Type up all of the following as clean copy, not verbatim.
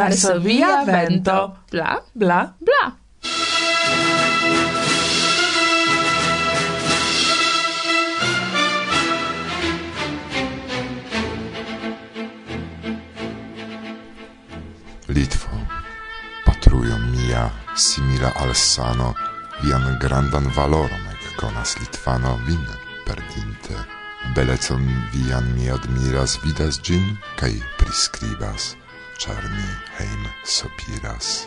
Varsovia vento. Bla, Bla. bla. Litvo, patrujo mia, simila al sano, vian grandan valoron ekkonas Litvano vin perdinte. Belecon vian mi admiras, vidas ĝin kaj priskribas, ĉar mi heim sopiras.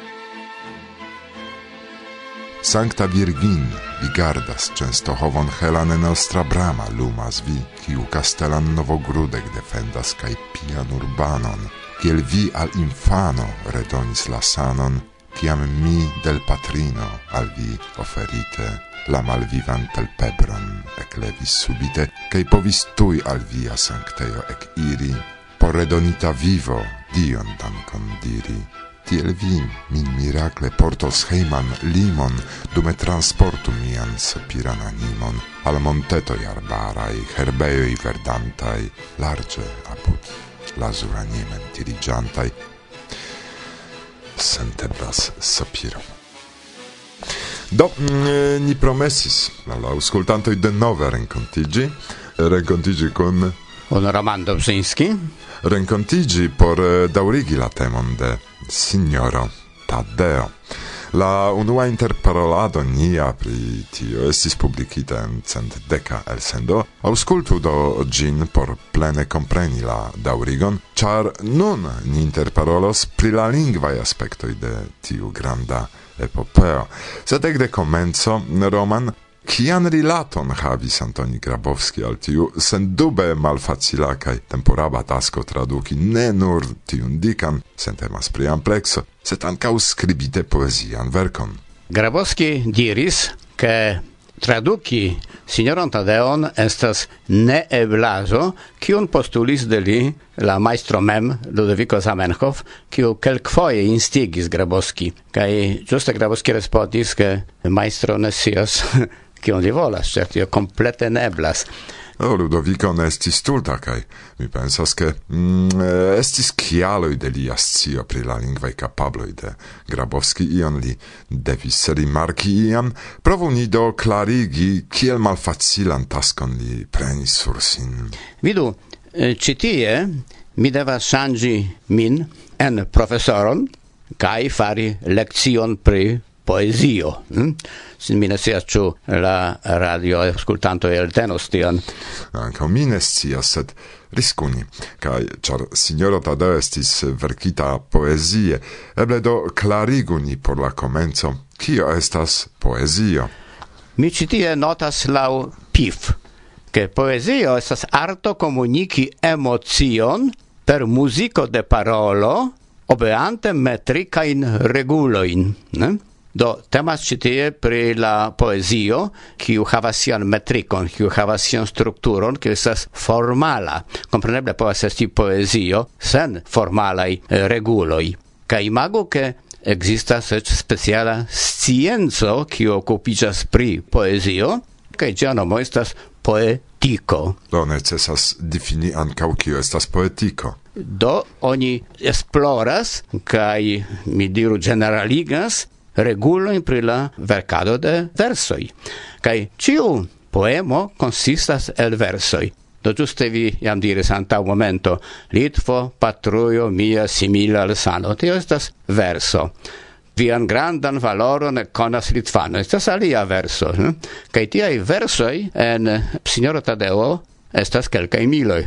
Sancta Virgin, vi gardas Częstochowon helane nostra brama, lumas vi, kiu Castellan Novogródek defendas kaj pian urbanon, kiel vi al infano redonis la sanon, kiam mi del patrino al vi oferite la malvivan telpebron eklevis subite, kaj povis tuj al via sanctejo ekiri, por redonita vivo Dion dankon diri. Tiel vi min mirakle portos heiman limon, dume transportu mian sopiran animon al montetoj arbaraj, herbejoj verdantaj, larĝe apud lazura niemen diriĝantaj, senteblas sopiro. Do, ni promesis al la aŭskultantoj denove renkontiĝi kun Roman Dobrzyński. Renkontiĝi por daŭrigi la temon de Signoro Taddeo. La unua interparolado nia pri tio estis publikita en 110 elsendo. Aŭskultu do ĝin por plene kompreni la daŭrigon, ĉar nun ni interparolos pri la lingvaj aspektoj de tiu granda epopeo. Sed ekde komenco, Roman, kian rilaton havis Antoni Grabowski al tiu sendube malfacila kaj temporaba tasko traduki ne nur tiun dikan, sen temas pri amplekso, sed ankaŭ skribite poezian verkon. Grabowski diris, ke traduki Signoron Tadeon estas neeblaĵo, kiun postulis de li la majstro mem, Ludoviko Zamenhof, kiu kelkfoje instigis Grabowski. Kaj ĝuste Grabowski respondis, ke majstro ne scias kion li volas, ĉar tio komplete ne eblas. Ludovico ne estis stulta, kaj mi pensas, ke estis kialoj de lia scio pri la lingvaj kapabloj de Grabowski, ion li devis rimarki iam. Provu ni do klarigi, kiel malfacilan taskon li prenis sur sin. Vidu, ĉi tie mi devas ŝanĝi min en profesoron kaj fari lekcion pri poezio. Mi ne scias, ĉu la radio aŭskultantoj eltenos tion. Ankaŭ mi ne scias, sed riskuni. Kaj ĉar Signoro Tadeo estis verkita poezie, eble do klarigu ni por la komenco, kio estas poezio. Mi ĉi tie notas laŭ Pif, ke poezio estas arto komuniki emocion per muziko de parolo, obeante metrikajn regulojn. Do, temas ĉi tie pri la poezio, kiu havas sian metrikon, kiu havas sian strukturon, kiu estas formala. Kompreneble povas esti poezio sen formalaj reguloj. Kaj imagu, ke ekzistas eĉ speciala scienco, kiu okupiĝas pri poezio, kaj ĝia nomo estas poetiko. Do necesas difini ankaŭ kio estas poetiko. Do, oni esploras kaj mi diru generaligas regulojn pri la verkado de versoj. Kaj ĉiu poemo konsistas el versoj. Do ĝuste vi jam diris antaŭ momento, Litvo, patrujo mia simila al sano. Tio estas verso. Vian grandan valoron ekkonas Litvano. Estas alia verso. Kaj tiaj versoj en Signoro Tadeo estas kelkaj miloj.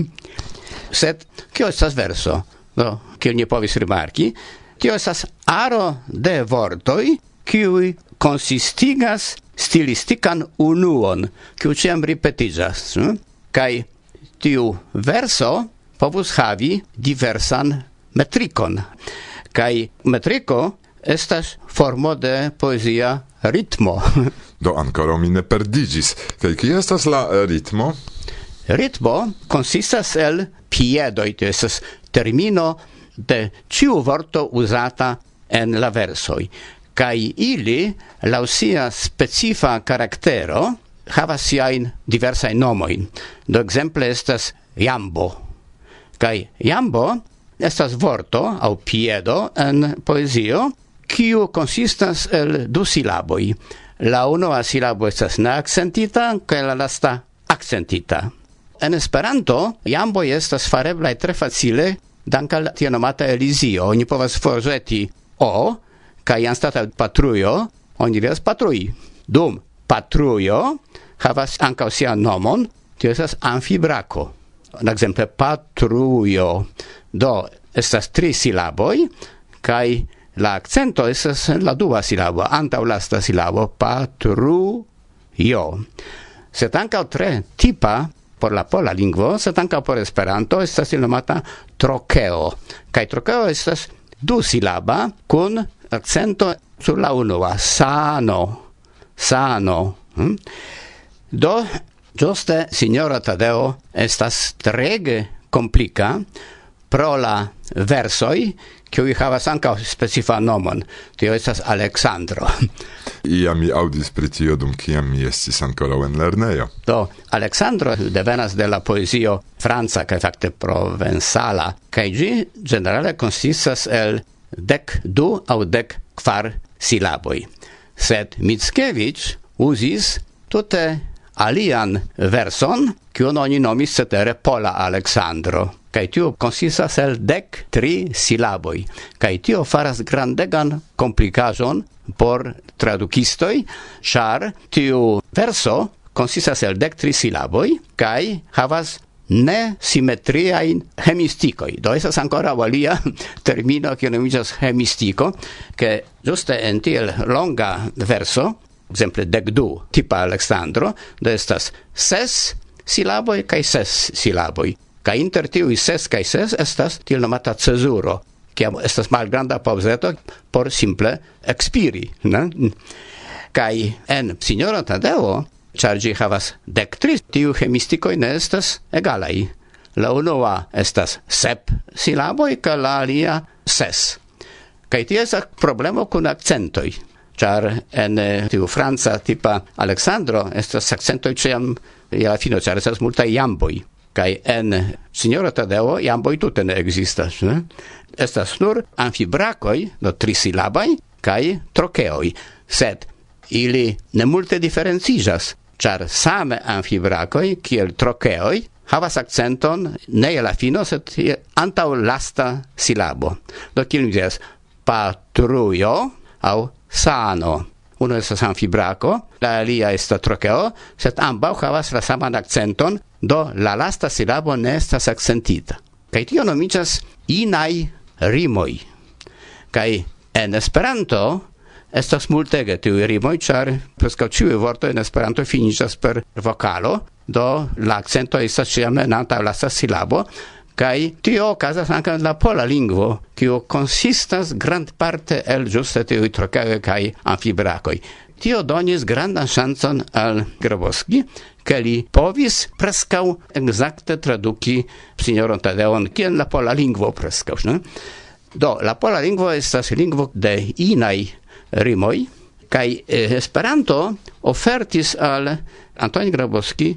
Sed kio estas verso? Do, kiel ni povis rimarki, tio estas aro de vortoj, kiuj konsistigas stilistikan unuon, kiu ĉiam ripetiĝas. Kaj tiu verso povus havi diversan metrikon. Kaj metriko estas formo de poezia ritmo. Do ankoraŭ mi ne perdiĝis. Kaj kio estas la ritmo? Ritmo konsistas el piedoj, tio estas termino de ĉiu vorto uzata en la versoj. Kaj ili, laŭ sia specifa karaktero, havas siajn diversajn nomojn. Do ekzemple estas jambo. Kaj jambo estas vorto au piedo en poezio, kiu consistas el 2 silaboj. La unua silabo estas neakcentita, kaj la lasta akcentita. En Esperanto, jamboj estas fareblaj tre facile, dank al tio nomata elizio. Oni povas forĵeti o, kaj anstataŭ patrujo, oni diras patrui. Dum patrujo havas ankaŭ sian nomon, tio estas amfibrako. Ekzemple patrujo. Do estas 3 silaboj, kaj la accento estas la 2 silabo, antaŭ lasta silabo, patrujo. Sed ankaŭ tre tipa por la pola lingvo, sed ankaŭ por Esperanto estas nomata trokeo. Kaj trokeo estas 2 silaba kun accento sur la unua, sano. Do, ĝuste Sinjoro Tadeo estas trege komplika pro la versoj, kiuj havas ankaŭ specifan nomon. Tio estas Aleksandro. Ja mi aŭdis pri tio dum kiam mi estis ankoraŭ en lernejo. Do, Aleksandro devenas de la poezio franca kaj fakte provenzala, kaj ĝi ĝenerale konsistas el 12 aŭ 14 silaboj. Sed Mickiewicz uzis tute alian verson, kiun oni nomis cetere Pola Aleksandro. Kaj tio konsistas el 13 silaboj. Kaj tio faras grandegan komplikaĵon por tradukistoj, ĉar tiu verso konsistas el 13 silaboj kaj havas nesimetriajn hemistikoj. Do estas ankoraŭ alia termino kiu nomiĝas hemistiko, ke ĝuste en tiel longa verso, ekzemple 12, tipa Aleksandro, do estas 6 silaboj kaj 6 silaboj. Kaj inter tiuj 6 kaj 6 estas tiel nomata cezuro, kiam estas malgranda pauzeto por simple ekspiri. Kaj en Sinjoro Tadeo, ĉar ĝi havas 13, tiu hemistikoj ne estas egalaj. La unua estas 7 silaboj kaj la alia 6. Kaj tio estas problemo kun akcentoj, ĉar en tiu franca tipa Aleksandro estas akcentoj ĉiam je la fino, ĉar estas multaj jamboj. Kaj en Sinjoro Tadeo jamboj tute ne ekzistas. Estas nur amfibrakoj, do 3 silabaj, kaj trokeoj. Sed ili ne multe diferenciĝas, ĉar same amfibrakoj kiel trokeoj havas akcenton ne je la fino, sed antaŭ lasta silabo. Do kiel mi diras, patrujo aŭ sano. Uno estas amfibrako, la alia estas trokeo, sed ambaŭ havas la saman akcenton, do la lasta silabo ne estas akcentita. Kaj tio nomiĝas inaj rimoj. Kaj en Esperanto estas multege tiuj rimoj, ĉar preskaŭ ĉiuj vortoj en Esperanto finiĝas per vokalo, do la akcento estas ĉiam antaŭ lasta silabo. Kaj tio okazas ankaŭ en la pola lingvo, kiu konsistas grandparte el ĝuste tiuj trokeoj kaj amfibrakoj. Tio donis grandan ŝancon al Grabowski, ke li povis preskaŭ ekzakte traduki Sinjoron Tadeon kiel la pola lingvo preskaŭ. Do, la pola lingvo estas lingvo de inaj rimoj, kaj Esperanto ofertis al Antoni Grabowski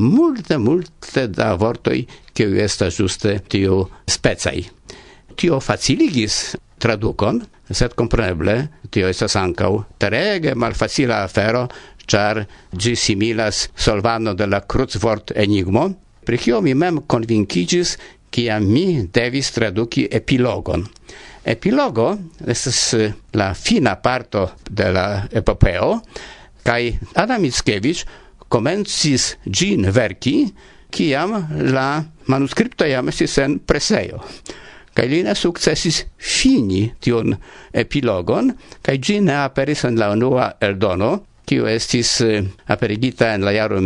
multe da vortoj, kiuj estas ĝuste tiu specaj. Tio faciligis tradukon, sed kompreneble tio estas ankaŭ trege malfacila afero, ĉar ĝi similas solvano de la krucvort-enigmo, pri kio mi mem konvinkiĝis, kiam mi devis traduki epilogon. Epilogo estas la fina parto de la epopeo, kaj Adam Mickiewicz komencis ĝin verki, kiam la manuskripto jam estis en presejo. Kaj li ne sukcesis fini tiun epilogon, kaj ĝi ne aperis en la unua eldono, kiu estis aperigita en la jaro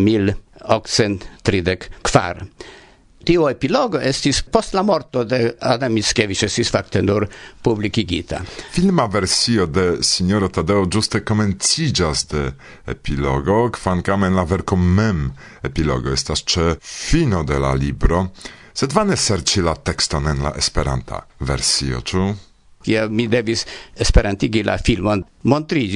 1834. Tiu epilogo estis post la morto de Adam Mickiewicz, estis fakte nur publikigita. Filma versio de Sinjoro Tadeo ĝuste komenciĝas de epilogo, kvankam en la verko mem epilogo estas ĉe fino de la libro, sed vane serĉi la tekston en la esperanta versio, ĉu? Kiam mi devis esperantigi la filmon, montriĝis,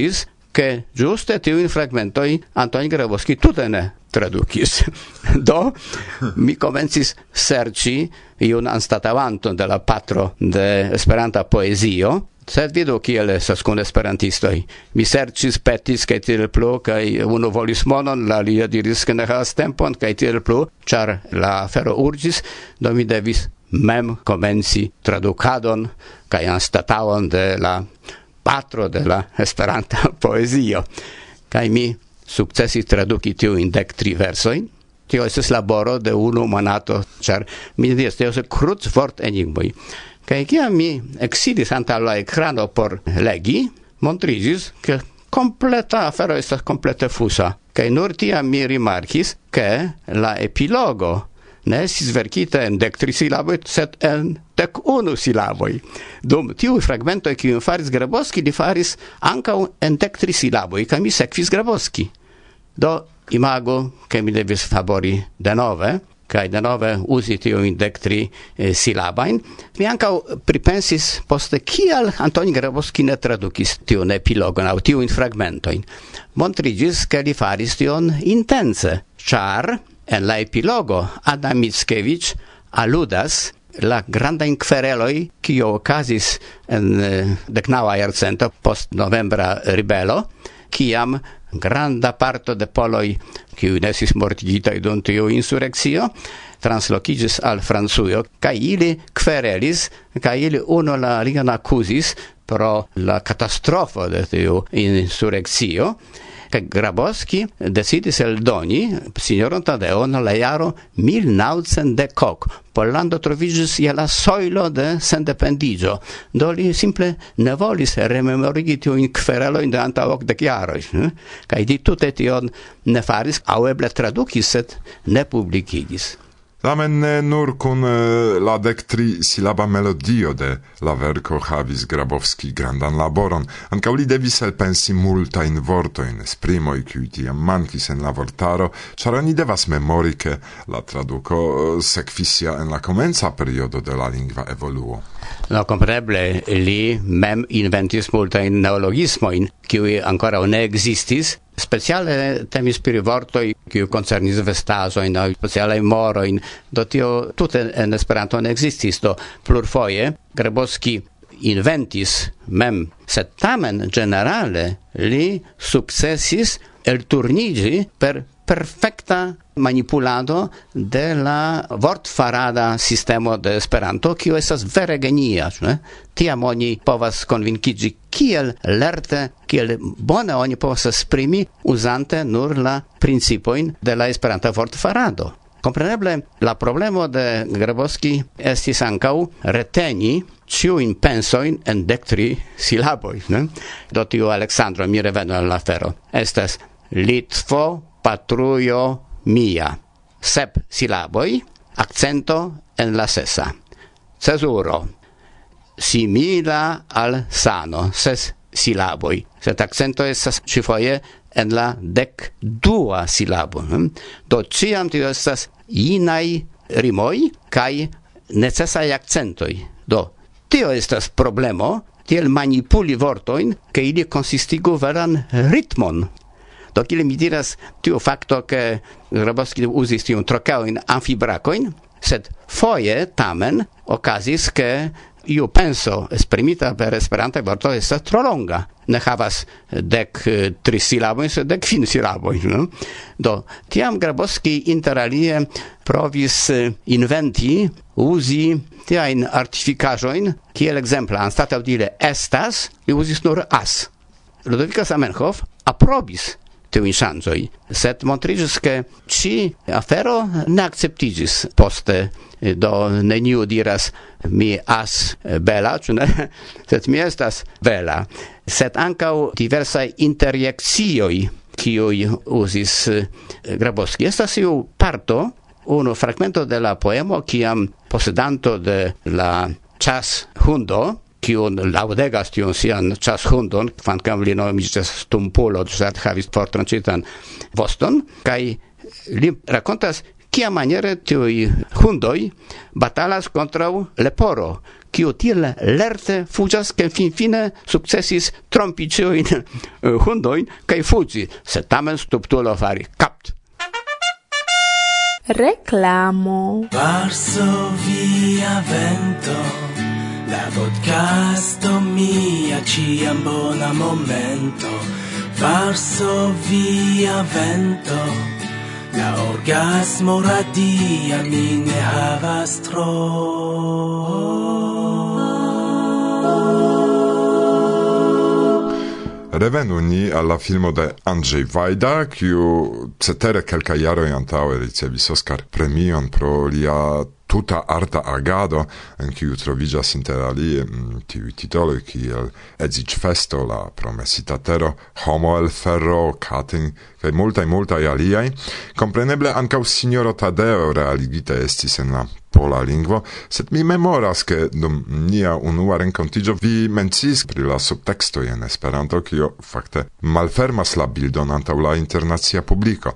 che giuste tiujn fragmentoj Antoni Grabowski tute ne tradukis. Do mi komencis serĉi iun anstataŭanton de la patro de Esperanta poezio. Sed vidu kiel estas kun esperantistoj. Mi serĉis, petis kaj tiel plu, kaj unu volis monon, la alia diris ke ne havas tempon, kaj tiel plu, ĉar la afero urĝis, do mi devis mem komenci tradukadon kaj anstataŭon de la patro de la Esperanta poezio. Kaj mi sukcesis traduki tiujn 13 versojn. Tio estas laboro de unu monato, ĉar mi diras, tio estas krucvortenigmoj. Kaj kiam mi eksidis antaŭ la ekrano por legi, montriĝis, ke kompleta afero estas komplete fusa. Kaj nur tiam mi rimarkis, ke la epilogo ne estis verkita en 13 silaboj, sed en 11 silaboj. Dum tiuj fragmentoj, kiujn faris Grabowski, li faris ankaŭ en 13 silaboj, kaj mi sekvis Grabowski. Do imagu, ke mi devis labori denove, kaj denove uzi tiujn 13 silabajn. Mi ankaŭ pripensis poste, kial Antoni Grabowski ne tradukis tiun epilogon aŭ tiujn fragmentojn. Montriĝis, ke li faris tion intence, ĉar en la epilogo Adam Mickiewicz aludas la grandajn kvereloj, kio okazis en 19. jarcento post novembra ribelo, kiam granda parto de poloj, kiuj estis mortigitaj dum tiu insurekcio, translokiĝis al Francujo, kaj ili kverelis, kaj ili unu la alian akuzis pro la katastrofo de tiu insurekcio. Kaj Grabowski decidis eldoni sinjoron Tadeon la jaro 1910. Pollando troviĝis je la sojlo de sendependiĝo. Do li simple ne volis rememorigi tiujn kverelojn de antaŭ 80 jaroj. Kaj li tute tion ne faris, aŭ eble tradukis, sed ne publikigis. Tamen ne nur kun la 13 silaba melodio de la verko havis Grabowski grandan laboron. Ankaŭ li devis elpensi multajn vortojn, esprimoj, kiuj tiam mankis en la vortaro, ĉar oni devas memori, ke la traduko sekvis ja en la komenca periodo de la lingva evoluo. No, kompreneble, li mem inventis multajn neologismojn, kiuj ankoraŭ ne ekzistis. Speciale temis pri vortoj, kiuj koncernis vestaĵojn aŭ specialaj morojn, do tio tute en Esperanto ne ekzistis. Do plurfoje Grabowski inventis mem, sed tamen ĝenerale li sukcesis elturniĝi per perfekta manipulado de la vortfarada sistemo de Esperanto, kiu estas vere genia. Tiam oni povas konvinkiĝi, kiel lerte, kiel bone oni povas esprimi uzante nur la principojn de la Esperanta vortfarado. Kompreneble, la problemo de Grabowski estis ankaŭ reteni ĉiujn pensojn en 13 silaboj. Do tiu Aleksandro, mi revenu al la afero, estas Litvo, patrujo mia. 7 silaboj, akcento en la 6. Cezuro, simila al sano, 6 silaboj. Sed akcento estas ĉifoje en la 12 silabo. Do ĉiam tio estas inaj rimoj kaj necesaj akcentoj. Do tio estas problemo, tiel manipuli vortojn, ke ili konsistigu veran ritmon. Do kiel mi diras, tiu fakto, ke Grabowski uzis tiun trokeojn amfibrakojn, sed foje tamen okazis, ke iu penso esprimita per Esperantaj vortoj estas tro longa. Ne havas 13 silabojn, sed 15 silabojn. No? Do tiam Grabowski inter alie provis inventi, uzi tiajn artifikaĵojn, kiel ekzemple anstataŭ diri estas, li uzis nur as. Ludoviko Zamenhof aprobis tiujn ŝanĝoj, sed montriĝis, ke ĉi afero ne akceptiĝis poste. Do neniu diras, mi as bela, ĉu ne? Sed mi estas bela. Sed ankaŭ diversaj interjekcioj, kiuj uzis Grabowski. Estas iu parto, unu fragmento de la poemo, kiam posedanto de la ĉashundo, kiun laudegas tiun sian ĉashundon, kvankam li nomiĝas Stumpulo, sed havis fortranĉitan voston, kaj li rakontas kiamaniere tiuj hundoj batalas kontraŭ leporo, kiu tiel lerte fuĝas, ke finfine sukcesis trompi ĉiujn hundojn kaj fuĝi, sed tamen stultulo fari kapt. Reklamo. Varsovia vento, la podcasto mia ciam bona momento. Varsovia vento, la orgasmo radia mi ne havas tro. Revenu ni alla filmo de Andrzej Wajda, kiu cetere kelkaj jaroj antaŭe ricevis Oscar premion pro lia tuta arta agado, en kiu troviĝas inter alie tiuj titoloj kiel Edziĝfesto, La promesita tero, Homo el ferro, Cutting kaj multaj aliaj. Kompreneble ankaŭ Sinjoro Tadeo realigite estis en la pola lingvo, sed mi memoras, ke dum nia unua renkontiĝo vi menciis pri la subtekstoj en Esperanto, kio fakte malfermas la bildon antaŭ la internacia publiko.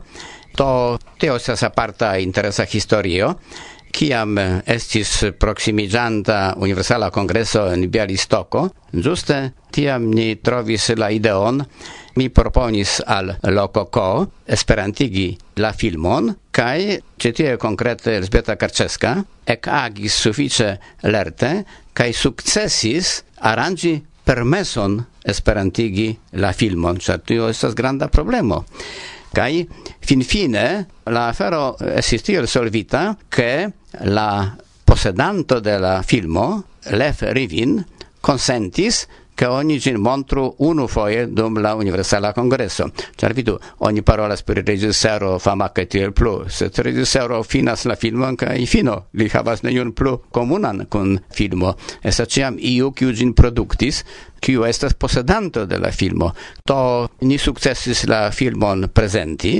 Tio estas aparta interesa historio. Kiam estis proksimiĝanta Universala Kongreso en Bialistoko, ĝuste tiam ni trovis la ideon, mi proponis al Lokoko esperantigi la filmon, kaj ĉe tie konkrete Elżbieta Karczewska ekagis sufiĉe lerte kaj sukcesis aranĝi permeson esperantigi la filmon, ĉar tio estas granda problemo. Kai finfine la afero estis tiel solvita, ke la posedanto de la filmo, Lev Rivin, konsentis, ke oni ĝin montru unufoje dum la Universala Kongreso. Ĉar vidu, oni parolas pri reĝisero fama kaj tiel plu, sed reĝisero finas la filmon kaj fino li havas neniun plu komunan kun filmo. Estas ĉiam iu, kiu ĝin produktis, kiu estas posedanto de la filmo. Ni sukcesis la filmon prezenti,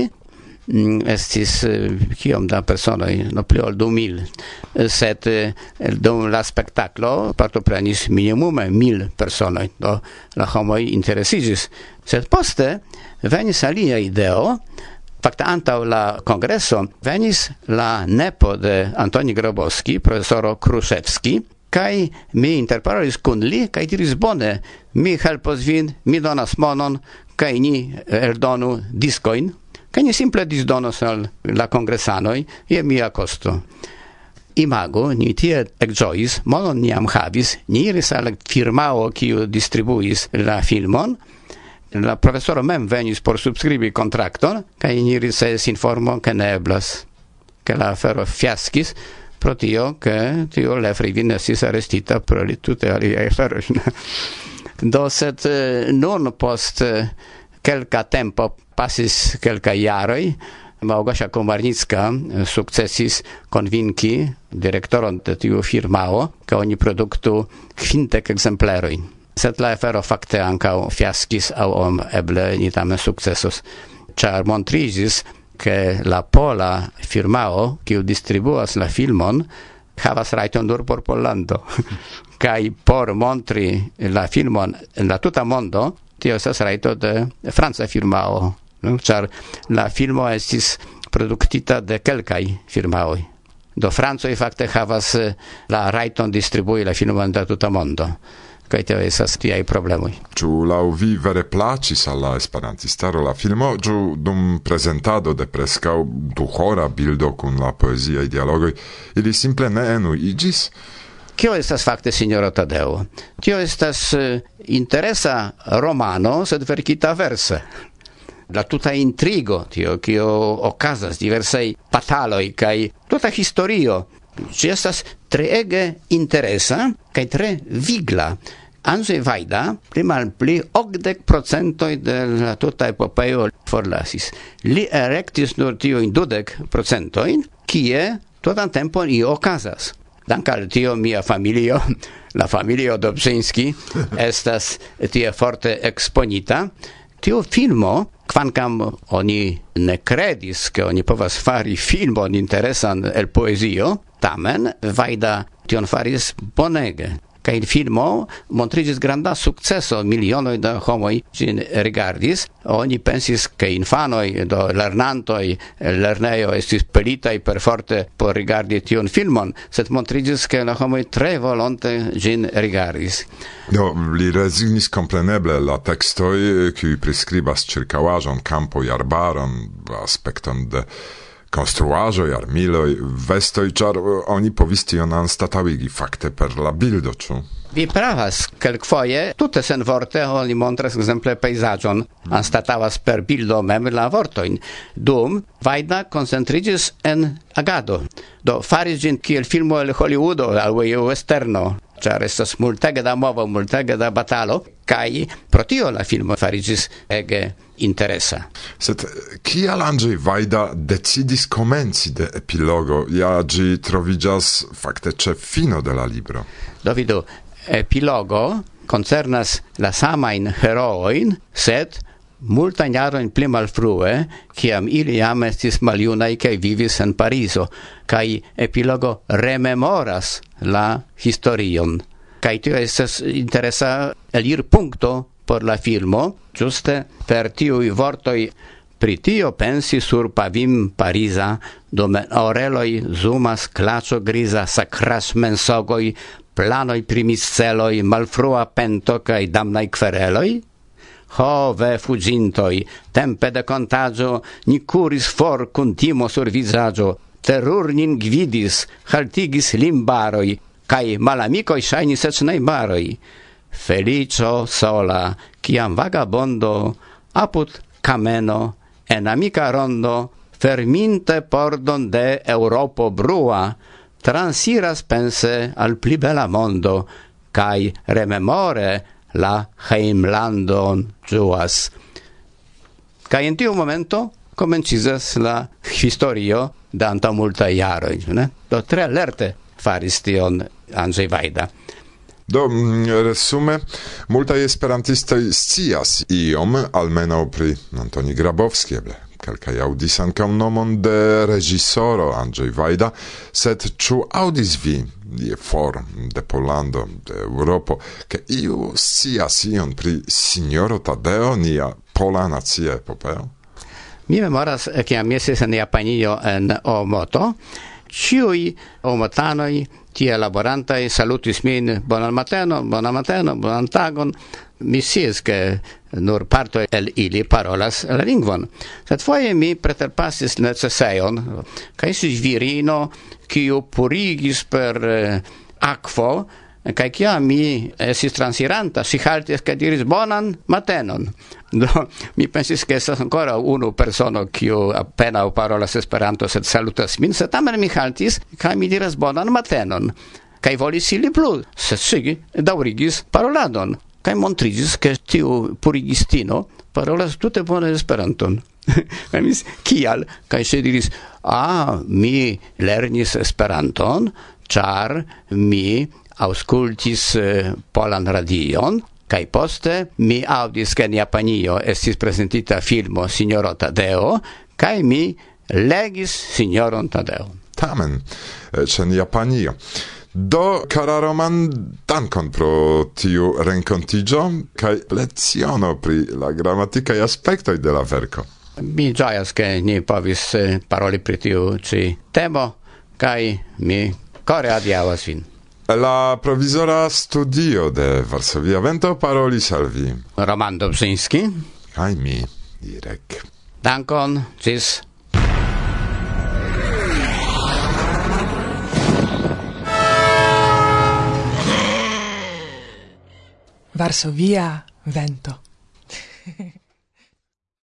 estis kiom da personoj, no pli ol 2000, sed dum la spektaklo partoprenis minimume 1000 personoj, do la homoj interesiĝis. Sed poste venis alia ideo, fakte antaŭ la kongreso venis la nepo de Antoni Grabowski, profesoro Kruszewski, kaj mi interparolis kun li, kaj diris: bone, mi helpos vin, mi donas monon, kaj ni eldonu diskojn, kaj ni simple disdonos al la kongresanoj je mia kosto. Imagu, ni tie ekĝojis, monon niam havis, ni iris al firmao, kiu distribuis la filmon, la profesoro mem venis por subskribi kontrakton, kaj ni ricevis informon, ke ne eblas, ke la afero fiaskis, pro tio, ke tio Lev Rivin estis arestita pro tute aliaj aferoj. Do sed nun post kelka tempo pasis kelkaj jaroj, Małgosia Komarnicka sukcesis konvinki direktoron de tiu firmao, ke oni produktu 500 ekzemplerojn. Sed la afero fakte ankaŭ fiaskis aŭ eble ni tamen sukcesos, ĉar montriĝis, ke la pola firmao, kiu distribuas la filmon, havas rajton nur por Pollando. Kaj por montri la filmon en la tuta mondo, tio estas rajto de franca firmao, ĉar la filmo estis produktita de kelkaj firmaoj. Do francoj fakte havas la rajton distribui la filmon en la tuta mondo. Kaj tio estas tiaj problemoj. Ĉu laŭ vi vere plaĉis al la esperantistaro la filmo, ĉu dum prezentado de preskaŭ duhora bildo kun la poeziaj dialogoj ili simple ne enuiĝis? Kio estas fakte, Sinjoro Tadeo? Tio estas interesa romano, sed verkita verse. La tuta intrigo, tio kio okazas, diversaj bataloj kaj tuta historio, ĝi estas treege interesa kaj tre vigla. Andrzej Wajda pli malpli 80% de la tuta epopeo forlasis. Li erektis nur tiujn 20%, kie tutan tempon io okazas. Dank al tio mia familio, la familio Dobrzyński, estas tie forte exponita. Tiu filmo, kvankam oni ne kredis, ke oni povas fari filmon interesan el poezio, tamen Wajda tion faris bonege. Kaj filmo montriĝis granda sukceso, milionoj da homoj ĝin rigardis. Oni pensis, ke infanoj do lernantoj el lernejo estis pelitaj perforte por rigardi tiun filmon, sed montriĝis, ke la homoj tre volonte ĝin rigardis. No, li rezignis kompreneble la tekstoj, kiuj priskribas ĉirkaŭaĵon, kampoj, arbaron, aspekton de konstruaĵoj, armiloj, vestoj, ĉar oni povis tion anstataŭigi fakte per la bildo, ĉu? Vi pravas, kelkfoje tute senvorte oni montras ekzemple pejzaĝon, anstataŭas per bildo mem la vortojn. Dum Vajda koncentriĝis en agado. Do faris ĝin kiel filmo el Hollywoodo aŭ westerno, ĉar estas multege da movo, multege da batalo, kaj pro tio la filmo fariĝis ege interesa. Sed kial Andrzej Wajda decidis komenci de epilogo, ja ĝi troviĝas fakte ĉe fino de la libro? Do vidu, epilogo koncernas la samajn heroojn, sed multajn jarojn pli malfrue, kiam ili jam estis maljunaj kaj vivis en Parizo, kaj epilogo rememoras la historion. Kaj tio estas interesa elirpunkto por la filmo, ĝuste per tiuj vortoj: pri tio pensi sur pavim Pariza, dum oreloj zumas klaĉo griza, sakras mensogoj, planoj pri misceloj, malfrua pento kaj damnaj kvereloj? Ho, ve fuĝintoj, tempe de kontaĝo, ni kuris for kun timo sur vizaĝo, terur nin gvidis, haltigis limbaroj, kaj malamikoj ŝajnis eĉ najbaroj. Feliĉo sola, kiam vagabondo, apud kameno, en amika rondo, ferminte pordon de Eŭropo brua, transiras pense al pli bela mondo, kaj rememore la heimlandon ĝuas. Kaj en tiu momento komenciĝas la historio de antaŭ multaj jaroj, ne? Do tre lerte faris tion Andrzej Wajda. Do, resume, multaj esperantistoj scias iom, almenaŭ pri Antoni Grabowski, eble kelkaj aŭdis ankaŭ nomon de reĝisoro Andrzej Wajda, sed ĉu aŭdis vi je for de Pollando, de Eŭropo, ke iu scias ion pri Sinjoro Tadeo, nia pola nacia epopeo? Mi memoras, kiam mi estis en Japanio en Omoto, ĉiuj omotanoj tie laborantaj salutis min: bonan matenon, bonan tagon. Mi sciis, ke nur parto el ili parolas la lingvon. Sed foje mi preterpasis necesejon, kaj estis virino, kiu purigis per akvo, kaj kiam mi estis transiranta, si haltis kaj diris: bonan matenon. Do mi pensis, ke estas ankoraŭ unu persono, kiu apenaŭ parolas Esperanto, sed salutas min, sed tamen mi haltis kaj mi diras: bonan matenon. Kaj volis ili plu, sed ŝi daŭrigis paroladon. Kaj montriĝis, ke tiu purigistino parolas tute bone Esperanton. Kaj mi diris: kial? Kaj ŝi diris: mi lernis Esperanton, ĉar mi aŭskultis Polan Radion, kaj poste mi aŭdis, ke en Japanio estis prezentita filmo Sinjoro Tadeo, kaj mi legis Sinjoron Tadeo. Tamen, ĉe Japanio. Do, kara Roman, dankon pro tiu renkontiĝo kaj leciono pri la gramatikaj aspektoj de la verko. Mi ĝojas, ke ni povis paroli pri tiu ĉi temo, kaj mi kore adiaŭas vin. La provizora studio de Varsovia Vento parolis al vi Roman Dobrzyński kaj mi, Irek. Dankon, ĝis. Varsovia Vento.